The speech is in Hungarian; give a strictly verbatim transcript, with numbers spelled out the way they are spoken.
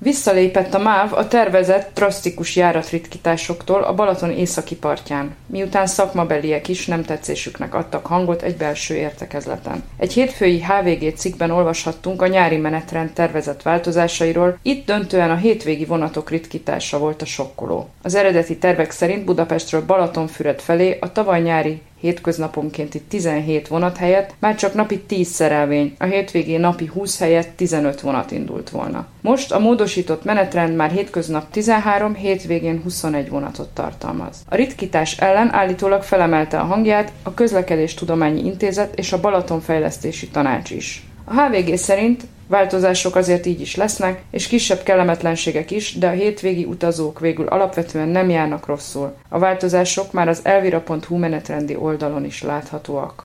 Visszalépett a MÁV a tervezett drasztikus járatritkításoktól a Balaton északi partján, miután szakmabeliek is nem tetszésüknek adtak hangot egy belső értekezleten. Egy hétfői há vé gé cikkben olvashattunk a nyári menetrend tervezett változásairól, itt döntően a hétvégi vonatok ritkítása volt a sokkoló. Az eredeti tervek szerint Budapestről Balatonfüred felé a tavaly nyári hétköznaponkénti tizenhét vonat helyett már csak napi tíz szerelvény, a hétvégén napi húsz helyett tizenöt vonat indult volna. Most a módosított menetrend már hétköznap tizenhárom, hétvégén huszonegy vonatot tartalmaz. A ritkítás ellen állítólag felemelte a hangját a Közlekedéstudományi Intézet és a Balatonfejlesztési Tanács is. A há vé gé szerint változások azért így is lesznek, és kisebb kellemetlenségek is, de a hétvégi utazók végül alapvetően nem járnak rosszul. A változások már az elvira pont hú menetrendi oldalon is láthatóak.